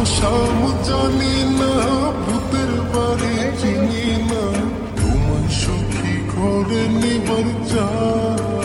শাম জানি না, ভূতের বাড়ি চিনি না, তোমায় সখী ঘরে নিবার চাই।